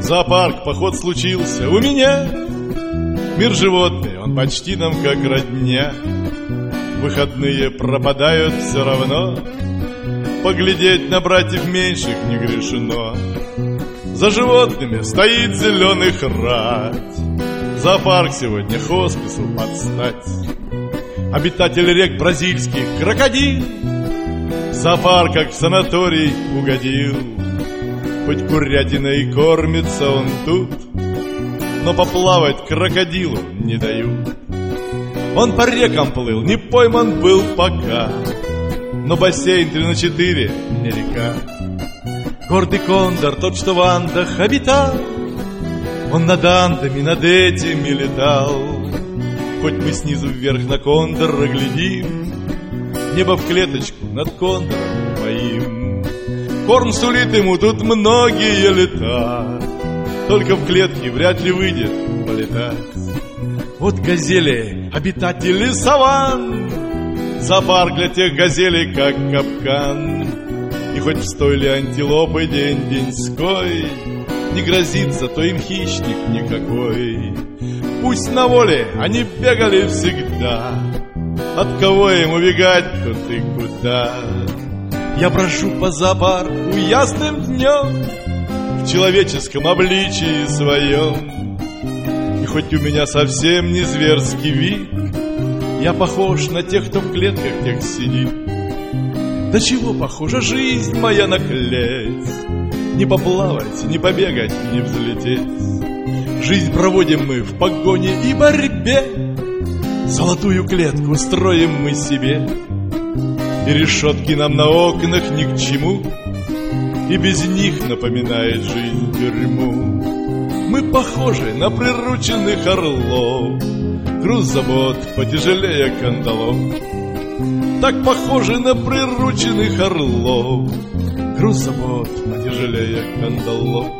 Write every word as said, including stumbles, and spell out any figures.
зоопарк поход случился у меня. Мир животный, он почти нам как родня. Выходные пропадают все равно. Поглядеть на братьев меньших не грешно. За животными стоит зеленый рать. Зоопарк сегодня хоспису подстать. Обитатель рек бразильских крокодил. Зоопарк как в санаторий угодил. Хоть курятиной кормится он тут, но поплавать крокодилу не дают. Он по рекам плыл, не пойман был пока, но бассейн три на четыре не река. Гордый кондор, тот, что в Андах обитал, он над Андами, над этими летал. Хоть мы снизу вверх на кондора глядим, небо в клеточку над кондором моим. Корм сулит ему тут многие лета, только в клетке вряд ли выйдет полетать. Вот газели, обитатели саванн, зоопарк для тех газелей, как капкан. И хоть в стойле антилопы день-деньской, не грозит зато им хищник никакой. Пусть на воле они бегали всегда, от кого им убегать, тут и куда. Я брожу по зоопарку ясным днем в человеческом обличии своем. И хоть у меня совсем не зверский вид, я похож на тех, кто в клетках тех сидит. Да чего похожа жизнь моя на клеть? Не поплавать, не побегать, не взлететь. Жизнь проводим мы в погоне и борьбе. Золотую клетку строим мы себе, и решетки нам на окнах ни к чему, и без них напоминает жизнь тюрьму. Мы похожи на прирученных орлов, груз забот потяжелее кандалов. Так похожи на прирученных орлов, груз забот потяжелее кандалов.